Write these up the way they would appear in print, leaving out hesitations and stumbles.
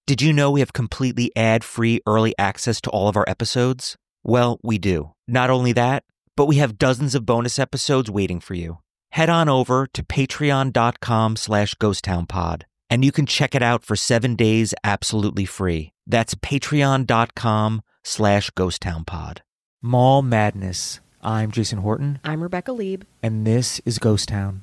Did you know we have completely ad-free early access to all of our episodes? Well, we do. Not only that, but we have dozens of bonus episodes waiting for you. Head on over to patreon.com/ghosttownpod, and you can check it out for 7 days absolutely free. That's patreon.com/ghosttownpod. Mall Madness. I'm Jason Horton. I'm Rebecca Lieb. And this is Ghost Town.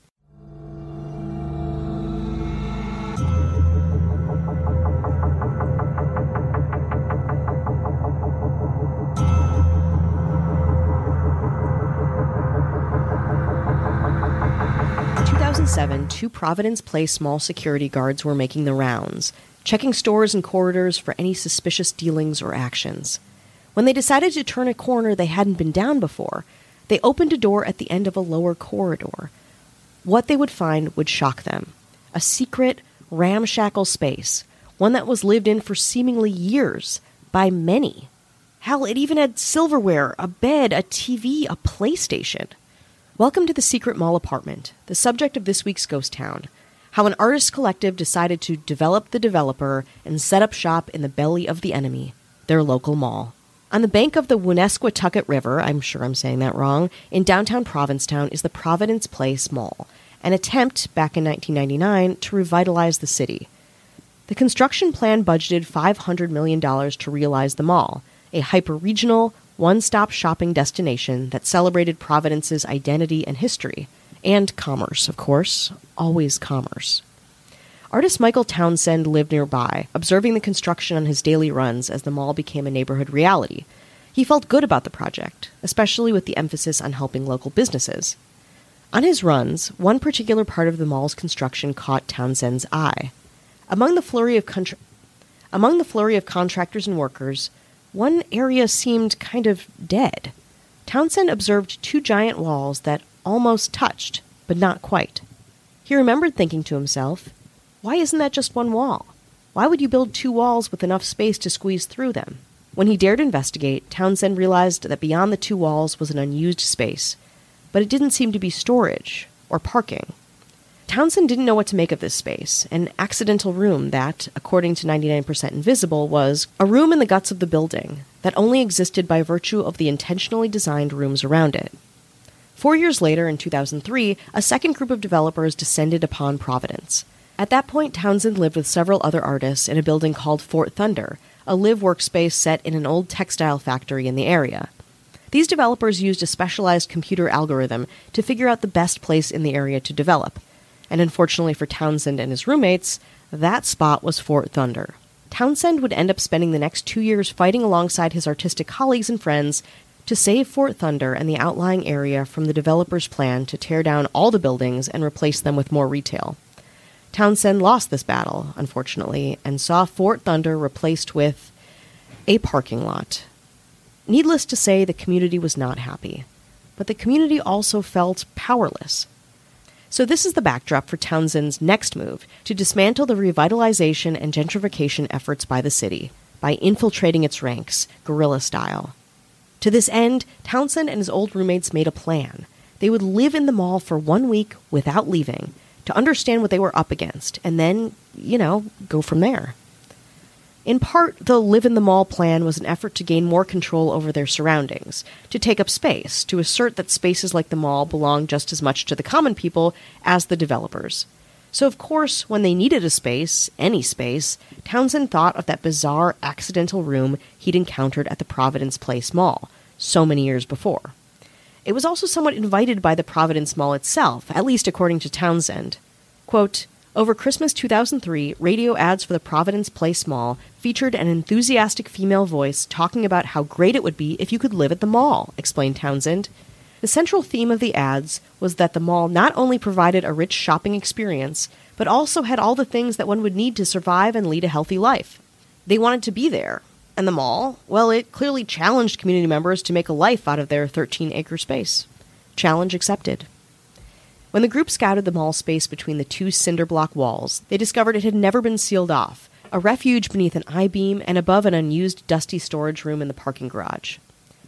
In 2007, two Providence Place mall security guards were making the rounds, checking stores and corridors for any suspicious dealings or actions. When they decided to turn a corner they hadn't been down before, they opened a door at the end of a lower corridor. What they would find would shock them. A secret, ramshackle space, one that was lived in for seemingly years, by many. Hell, it even had silverware, a bed, a TV, a PlayStation. Welcome to the Secret Mall Apartment, the subject of this week's Ghost Town. How an artist collective decided to develop the developer and set up shop in the belly of the enemy, their local mall. On the bank of the Woonasquatucket River, I'm sure I'm saying that wrong, in downtown Provincetown is the Providence Place Mall, an attempt back in 1999 to revitalize the city. The construction plan budgeted $500 million to realize the mall, a hyper-regional, one-stop shopping destination that celebrated Providence's identity and history, and commerce, of course, always commerce. Artist Michael Townsend lived nearby, observing the construction on his daily runs as the mall became a neighborhood reality. He felt good about the project, especially with the emphasis on helping local businesses. On his runs, one particular part of the mall's construction caught Townsend's eye. Among the flurry of contractors and workers, one area seemed kind of dead. Townsend observed two giant walls that almost touched, but not quite. He remembered thinking to himself, why isn't that just one wall? Why would you build two walls with enough space to squeeze through them? When he dared investigate, Townsend realized that beyond the two walls was an unused space, but it didn't seem to be storage or parking. Townsend didn't know what to make of this space, an accidental room that, according to 99% Invisible, was a room in the guts of the building that only existed by virtue of the intentionally designed rooms around it. 4 years later, in 2003, a second group of developers descended upon Providence. At that point, Townsend lived with several other artists in a building called Fort Thunder, a live workspace set in an old textile factory in the area. These developers used a specialized computer algorithm to figure out the best place in the area to develop. And unfortunately for Townsend and his roommates, that spot was Fort Thunder. Townsend would end up spending the next 2 years fighting alongside his artistic colleagues and friends to save Fort Thunder and the outlying area from the developer's plan to tear down all the buildings and replace them with more retail. Townsend lost this battle, unfortunately, and saw Fort Thunder replaced with a parking lot. Needless to say, the community was not happy, but the community also felt powerless. So this is the backdrop for Townsend's next move, to dismantle the revitalization and gentrification efforts by the city, by infiltrating its ranks, guerrilla style. To this end, Townsend and his old roommates made a plan. They would live in the mall for 1 week without leaving, to understand what they were up against, and then, go from there. In part, the Live in the Mall plan was an effort to gain more control over their surroundings, to take up space, to assert that spaces like the mall belong just as much to the common people as the developers. So of course, when they needed a space, any space, Townsend thought of that bizarre accidental room he'd encountered at the Providence Place Mall so many years before. It was also somewhat invited by the Providence Mall itself, at least according to Townsend. Quote, over Christmas 2003, radio ads for the Providence Place Mall featured an enthusiastic female voice talking about how great it would be if you could live at the mall, explained Townsend. The central theme of the ads was that the mall not only provided a rich shopping experience, but also had all the things that one would need to survive and lead a healthy life. They wanted to be there. And the mall, well, it clearly challenged community members to make a life out of their 13-acre space. Challenge accepted. When the group scouted the mall space between the two cinder block walls, they discovered it had never been sealed off, a refuge beneath an I-beam and above an unused dusty storage room in the parking garage.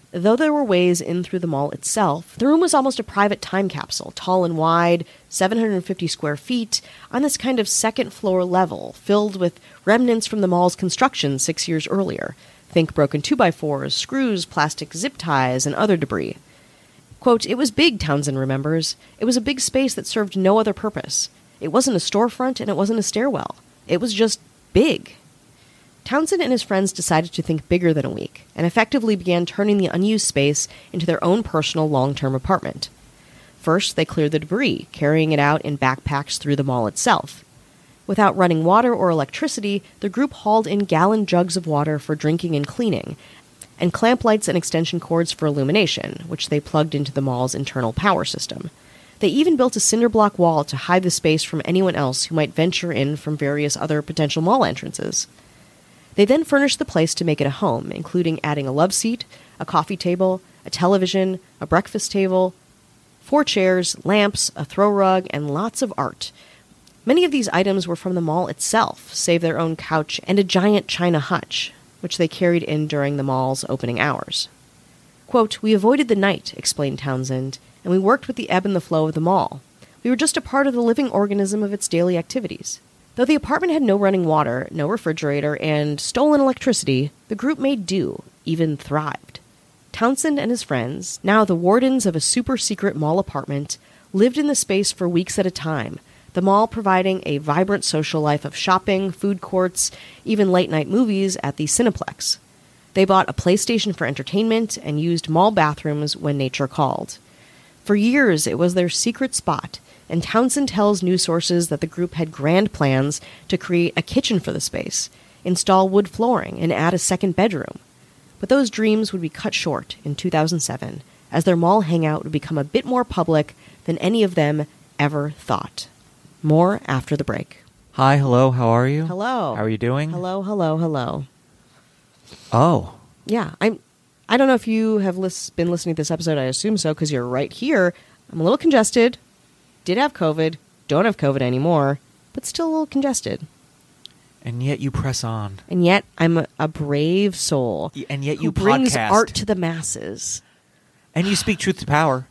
Though there were ways in through the mall itself, the room was almost a private time capsule, tall and wide, 750 square feet, on this kind of second-floor level, filled with remnants from the mall's construction 6 years earlier. Think broken 2x4s, screws, plastic zip ties, and other debris. Quote, "It was big," Townsend remembers. "It was a big space that served no other purpose. It wasn't a storefront and it wasn't a stairwell. It was just big." Townsend and his friends decided to think bigger than a week, and effectively began turning the unused space into their own personal long-term apartment. First, they cleared the debris, carrying it out in backpacks through the mall itself. Without running water or electricity, the group hauled in gallon jugs of water for drinking and cleaning, and clamp lights and extension cords for illumination, which they plugged into the mall's internal power system. They even built a cinder block wall to hide the space from anyone else who might venture in from various other potential mall entrances. They then furnished the place to make it a home, including adding a love seat, a coffee table, a television, a breakfast table, 4 chairs, lamps, a throw rug, and lots of art. Many of these items were from the mall itself, save their own couch and a giant china hutch, which they carried in during the mall's opening hours. Quote, "We avoided the night," explained Townsend, "and we worked with the ebb and the flow of the mall. We were just a part of the living organism of its daily activities. Though the apartment had no running water, no refrigerator, and stolen electricity, the group made do, even thrived." Townsend and his friends, now the wardens of a super-secret mall apartment, lived in the space for weeks at a time, the mall providing a vibrant social life of shopping, food courts, even late-night movies at the Cineplex. They bought a PlayStation for entertainment and used mall bathrooms when nature called. For years, it was their secret spot, and Townsend tells news sources that the group had grand plans to create a kitchen for the space, install wood flooring, and add a second bedroom. But those dreams would be cut short in 2007, as their mall hangout would become a bit more public than any of them ever thought. More after the break. Hi, hello, how are you? Hello. How are you doing? Hello, hello, hello. Oh. Yeah, I don't know if you have been listening to this episode. I assume so, because you're right here. I'm a little congested. Did have COVID, don't have COVID anymore, but still a little congested. And yet you press on. And yet I'm a brave soul. And yet who you brings podcast. art to the masses. And you speak truth to power.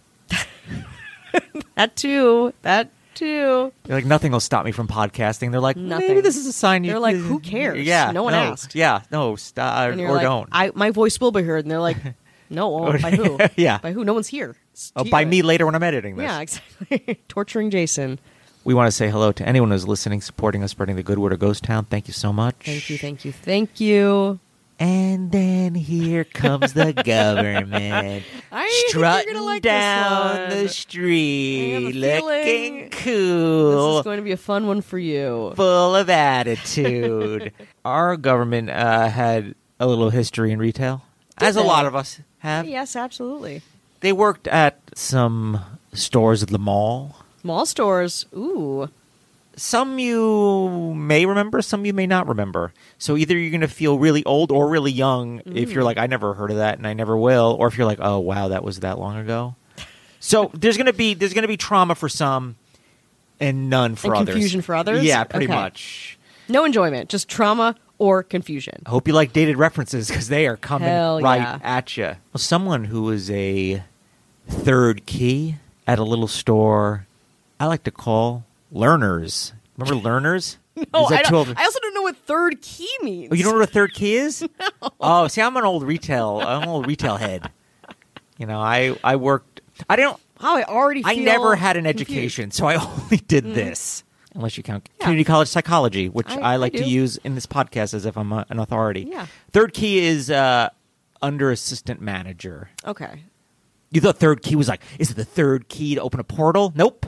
That too. You're like, nothing will stop me from podcasting. They're like, Nothing. Maybe this is a sign you... They're like, who cares? Yeah. No one asked. Yeah, no, stop, And you're or like, don't. My voice will be heard. And they're like, no, by who? Yeah. By who? No one's here. By me later when I'm editing this. Yeah, exactly. Torturing Jason. We want to say hello to anyone who's listening, supporting us, spreading the good word of Ghost Town. Thank you so much. Thank you, thank you, thank you. And then here comes the government strutting like down the I street, have a looking feeling This cool, is going to be a fun one for you. full of attitude. Our government had a little history in retail, as a they? lot of us have. Yes, absolutely. They worked at some stores at the mall. Mall stores. Ooh. Some you may remember, some you may not remember. So either you're going to feel really old or really young if you're like, I never heard of that and I never will, or if you're like, oh wow, that was that long ago. So there's going to be trauma for some and none for others. Confusion for others? Yeah, pretty Okay. much. No enjoyment, just trauma or confusion. I hope you like dated references because they are coming Hell right yeah. at you. Well, someone who was a third key at a little store I like to call learners. Remember learners? No, Is that too old? I also don't know what third key means. Oh, you don't know what a third key is? No. Oh, see, I'm an old retail head. You know, I worked. I don't. Wow, I already feel I never had an confused. education, so I only did this. Unless you count community college psychology, which I like to do. use in this podcast as if I'm an authority. Yeah. Third key is under assistant manager. Okay. You thought third key was like, is it the third key to open a portal? Nope.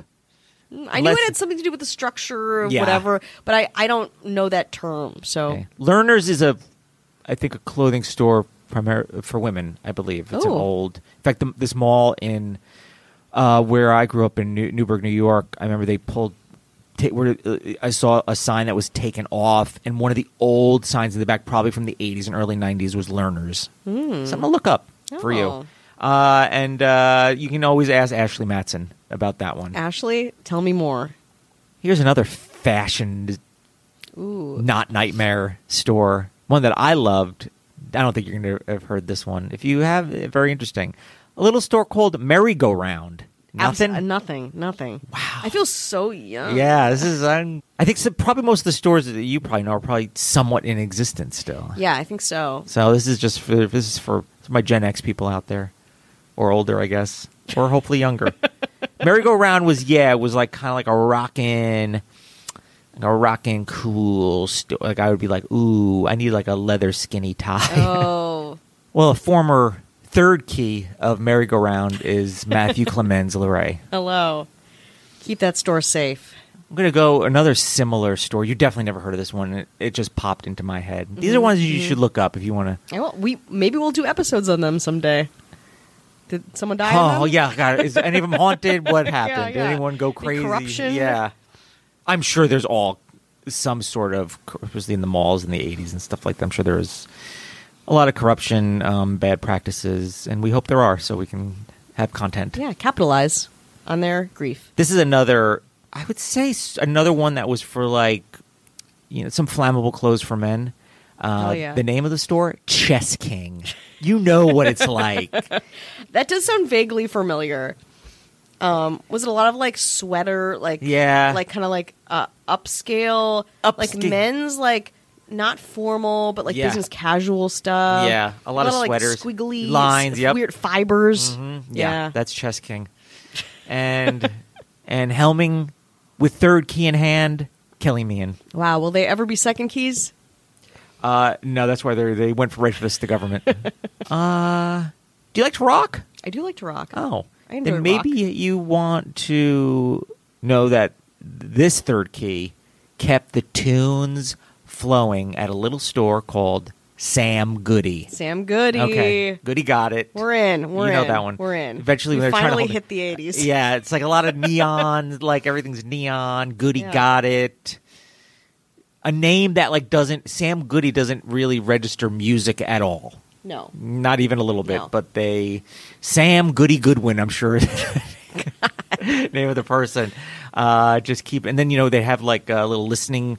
I knew it had something to do with the structure or Yeah. whatever, but I don't know that term. So Okay. Learners is I think a clothing store for women, I believe. It's an Oh. old. In fact, this mall in where I grew up in Newburgh, New York, I remember they pulled. I saw a sign that was taken off, and one of the old signs in the back, probably from the 80s and early 90s, was Learners. Something to look up for you. Oh. And you can always ask Ashley Matson about that one. Ashley, tell me more. Here's another fashion Ooh. not nightmare store. One that I loved I don't think you're going to have heard this one. If you have, very interesting. A little store called Merry Go Round. Nothing? Nothing. Wow. I feel so young. Yeah, this is. I think probably most of the stores that you probably know are probably somewhat in existence still. Yeah, I think so. So this is for my Gen X people out there, or older, I guess, or hopefully younger. Merry Go Round was like kind of like a rockin' cool store. Like I would be like, ooh, I need like a leather skinny tie. Oh. Well, a former third key of Merry Go Round is Matthew Clemens Leray. Hello. Keep that store safe. I'm going to go another similar store. You definitely never heard of this one. It just popped into my head. These are ones you should look up if you want to. Maybe we'll do episodes on them someday. Did someone die? Oh, yeah. God. Is any of them haunted? What happened? Yeah. Did anyone go crazy? Corruption? Yeah. I'm sure there's some sort of, especially in the malls in the 80s and stuff like that. I'm sure there was a lot of corruption, bad practices, and we hope there are so we can have content. Yeah, capitalize on their grief. This is another, I would say, another one that was for like, some flammable clothes for men. Oh, yeah. The name of the store, Chess King. You know what it's like. That does sound vaguely familiar. Was it a lot of like sweater, like like kind of like upscale, like men's like not formal but like business casual stuff? Yeah, a lot of sweaters, like, squiggly lines, weird fibers. Mm-hmm. Yeah, that's Chess King, and helming with third key in hand, Kelly Meehan. Wow, will they ever be second keys? No, that's why they went right for this. The government. Do you like to rock? I do like to rock. Oh. I enjoy Then maybe rock. you want to know that this third key kept the tunes flowing at a little store called Sam Goody. Sam Goody. Okay, Goody got it. We're in. You know that one. We're in. Eventually, we they're trying to finally hold hit the 80s. Yeah, it's like a lot of neon, like everything's neon. Goody Yeah. got it. A name that like Sam Goody doesn't really register music at all. No. Not even a little bit, No. but Sam Goody Goodwin, I'm sure, name of the person. Just keep, and then they have like a little listening,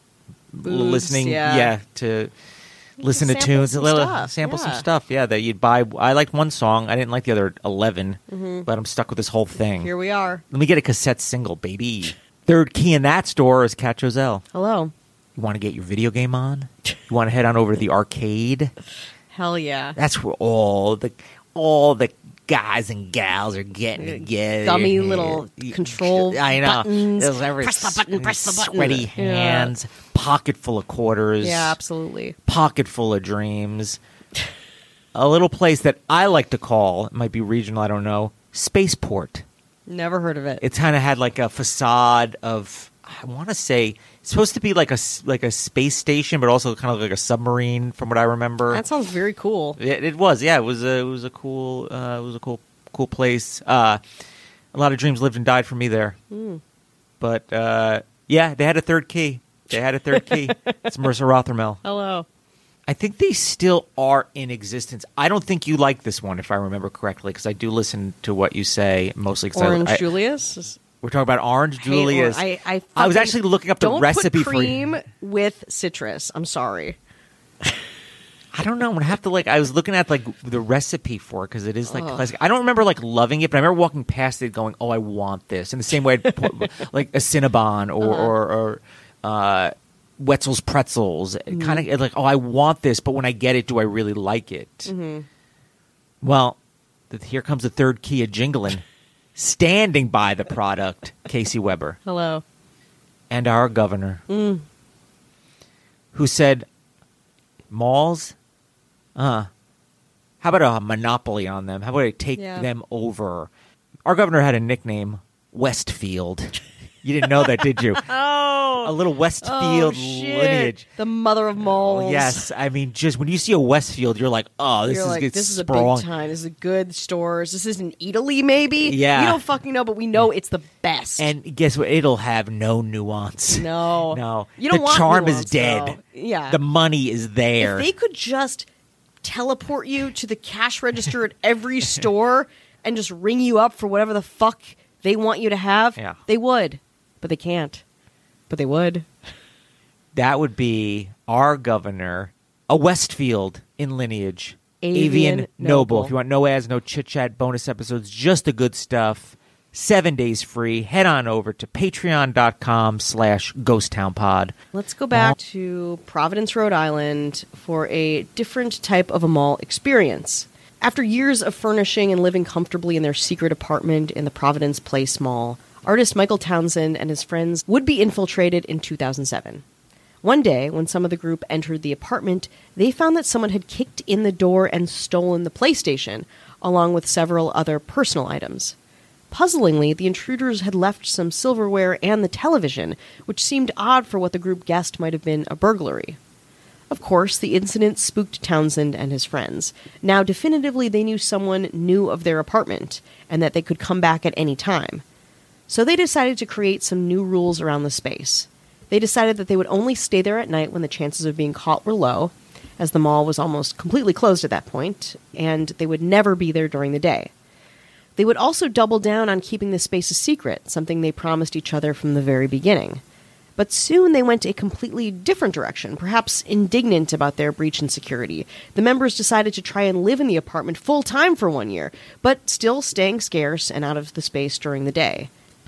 to listen to Sample tunes, some a little stuff, sample some yeah. stuff, that you'd buy. I liked one song, I didn't like the other 11, but I'm stuck with this whole thing. Here we are. Let me get a cassette single, baby. Third key in that store is Cat Joselle. Hello. You want to get your video game on? You want to head on over to the arcade? Hell yeah. That's where all the guys and gals are getting together. Dummy little control I know. buttons. Press the button. Sweaty hands, pocket full of quarters. Yeah, absolutely. Pocket full of dreams. A little place that I like to call, it might be regional, I don't know, Spaceport. Never heard of it. It kind of had like a facade of, I want to say, it's supposed to be like a space station, but also kind of like a submarine, from what I remember. That sounds very cool. It was, yeah. It was a cool place. A lot of dreams lived and died for me there. But yeah, they had a third key. It's Mercer Rothermel. Hello. I think they still are in existence. I don't think you like this one, if I remember correctly, because I do listen to what you say mostly. Orange Julius. We're talking about Orange Julius. I was actually looking up the recipe don't put cream with citrus. I'm sorry. I don't know. I'm gonna have to I was looking at the recipe for it because it is like classic. I don't remember loving it, but I remember walking past it going, "Oh, I want this." In the same way, I'd put, like a Cinnabon or Wetzel's Pretzels. Kind of like, "Oh, I want this," but when I get it, do I really like it? Mm-hmm. Well, here comes the third key of jingling. Standing by the product, Casey Weber. Hello. And our governor, who said, malls, how about a monopoly on them? How about I take them over? Our governor had a nickname, Westfield. You didn't know that, did you? Oh. A little Westfield lineage. The mother of malls. Yes. I mean, just when you see a Westfield, you're like, oh, this is a strong. big time. This is a good stores. This isn't Italy, maybe? Yeah. We don't fucking know, but we know it's the best. And guess what? It'll have no nuance. No. No. You don't want charm nuance, is dead. though. Yeah. The money is there. If they could just teleport you to the cash register at every store and just ring you up for whatever the fuck they want you to have, they would. But they can't. But they would. That would be our governor, a Westfield in lineage. Avian Noble. If you want no ads, no chit-chat, bonus episodes, just the good stuff, 7 days free, head on over to patreon.com/ghosttownpod. Let's go back to Providence, Rhode Island for a different type of a mall experience. After years of furnishing and living comfortably in their secret apartment in the Providence Place Mall, artist Michael Townsend and his friends would be infiltrated in 2007. One day, when some of the group entered the apartment, they found that someone had kicked in the door and stolen the PlayStation, along with several other personal items. Puzzlingly, the intruders had left some silverware and the television, which seemed odd for what the group guessed might have been a burglary. Of course, the incident spooked Townsend and his friends. Now, definitively, they knew someone knew of their apartment, and that they could come back at any time. So they decided to create some new rules around the space. They decided that they would only stay there at night when the chances of being caught were low, as the mall was almost completely closed at that point, and they would never be there during the day. They would also double down on keeping the space a secret, something they promised each other from the very beginning. But soon they went a completely different direction, perhaps indignant about their breach in security. The members decided to try and live in the apartment full-time for 1 year, but still staying scarce and out of the space during the day.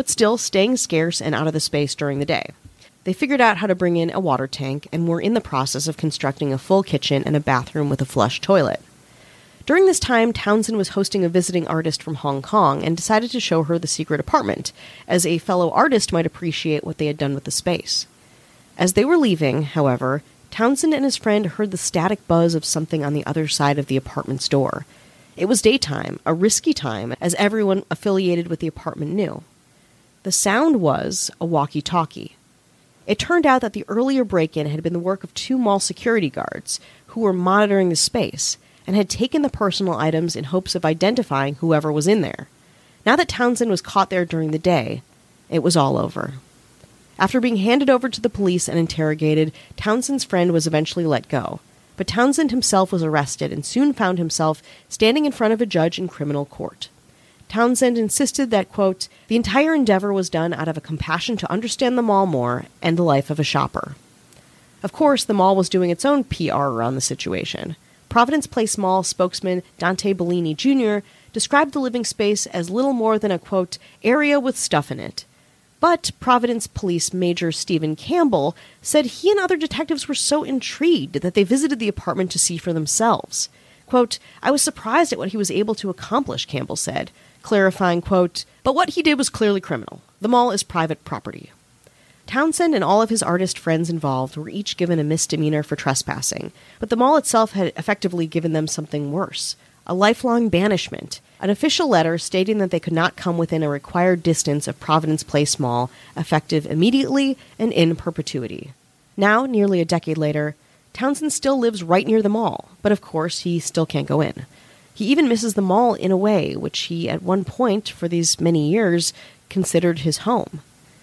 They figured out how to bring in a water tank and were in the process of constructing a full kitchen and a bathroom with a flush toilet. During this time, Townsend was hosting a visiting artist from Hong Kong and decided to show her the secret apartment, as a fellow artist might appreciate what they had done with the space. As they were leaving, however, Townsend and his friend heard the static buzz of something on the other side of the apartment's door. It was daytime, a risky time, as everyone affiliated with the apartment knew. The sound was a walkie-talkie. It turned out that the earlier break-in had been the work of 2 mall security guards who were monitoring the space and had taken the personal items in hopes of identifying whoever was in there. Now that Townsend was caught there during the day, it was all over. After being handed over to the police and interrogated, Townsend's friend was eventually let go. But Townsend himself was arrested and soon found himself standing in front of a judge in criminal court. Townsend insisted that, quote, the entire endeavor was done out of a compassion to understand the mall more and the life of a shopper. Of course, the mall was doing its own PR around the situation. Providence Place Mall spokesman Dante Bellini Jr. described the living space as little more than a, quote, area with stuff in it. But Providence Police Major Stephen Campbell said he and other detectives were so intrigued that they visited the apartment to see for themselves. Quote, I was surprised at what he was able to accomplish, Campbell said, clarifying, quote, but what he did was clearly criminal. The mall is private property. Townsend and all of his artist friends involved were each given a misdemeanor for trespassing, but the mall itself had effectively given them something worse, a lifelong banishment, an official letter stating that they could not come within a required distance of Providence Place Mall, effective immediately and in perpetuity. Now, nearly a decade later, Townsend still lives right near the mall, but of course he still can't go in. He even misses the mall in a way which he, at one point, for these many years, considered his home.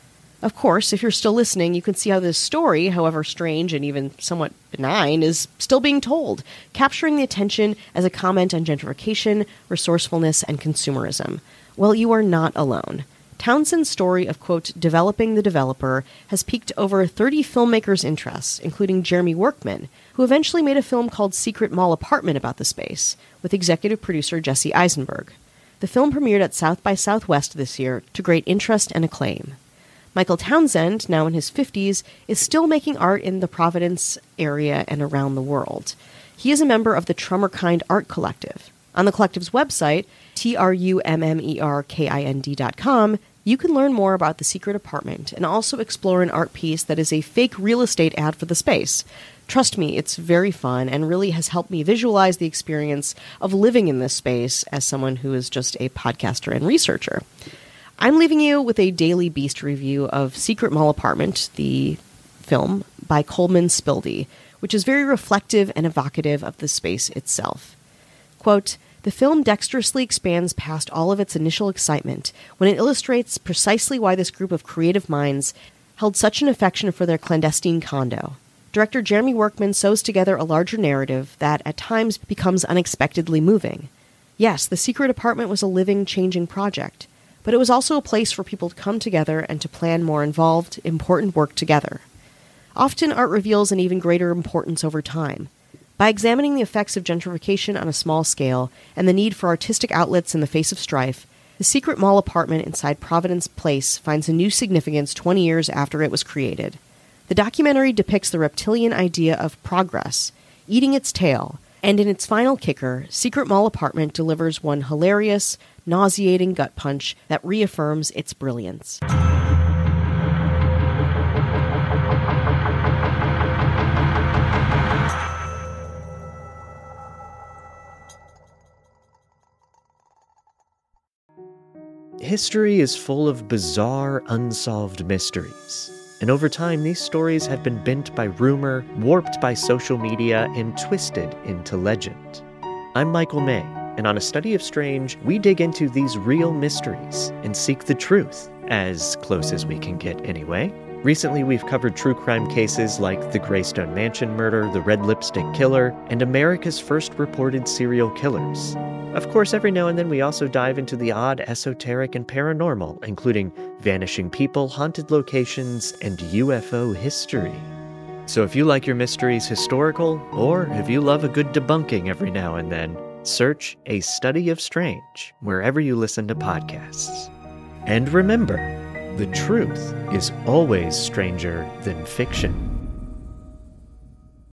Of course, if you're still listening, you can see how this story, however strange and even somewhat benign, is still being told, capturing the attention as a comment on gentrification, resourcefulness, and consumerism. Well, you are not alone. Townsend's story of, quote, developing the developer has piqued over 30 filmmakers' interests, including Jeremy Workman, who eventually made a film called Secret Mall Apartment about the space, with executive producer Jesse Eisenberg. The film premiered at South by Southwest this year to great interest and acclaim. Michael Townsend, now in his 50s, is still making art in the Providence area and around the world. He is a member of the Trummerkind Art Collective. On the collective's website, trummerkind.com, you can learn more about the secret apartment and also explore an art piece that is a fake real estate ad for the space. Trust me, it's very fun and really has helped me visualize the experience of living in this space as someone who is just a podcaster and researcher. I'm leaving you with a Daily Beast review of Secret Mall Apartment, the film, by Coleman Spildy, which is very reflective and evocative of the space itself. Quote, the film dexterously expands past all of its initial excitement when it illustrates precisely why this group of creative minds held such an affection for their clandestine condo. Director Jeremy Workman sews together a larger narrative that, at times, becomes unexpectedly moving. Yes, the secret apartment was a living, changing project, but it was also a place for people to come together and to plan more involved, important work together. Often, art reveals an even greater importance over time. By examining the effects of gentrification on a small scale and the need for artistic outlets in the face of strife, the secret mall apartment inside Providence Place finds a new significance 20 years after it was created. The documentary depicts the reptilian idea of progress, eating its tail, and in its final kicker, Secret Mall Apartment delivers one hilarious, nauseating gut punch that reaffirms its brilliance. History is full of bizarre, unsolved mysteries. And over time, these stories have been bent by rumor, warped by social media, and twisted into legend. I'm Michael May, and on A Study of Strange, we dig into these real mysteries and seek the truth, as close as we can get anyway. Recently, we've covered true crime cases like the Greystone Mansion murder, the Red Lipstick Killer, and America's first reported serial killers. Of course, every now and then we also dive into the odd, esoteric, and paranormal, including vanishing people, haunted locations, and UFO history. So if you like your mysteries historical, or if you love a good debunking every now and then, search A Study of Strange wherever you listen to podcasts. And remember, the truth is always stranger than fiction.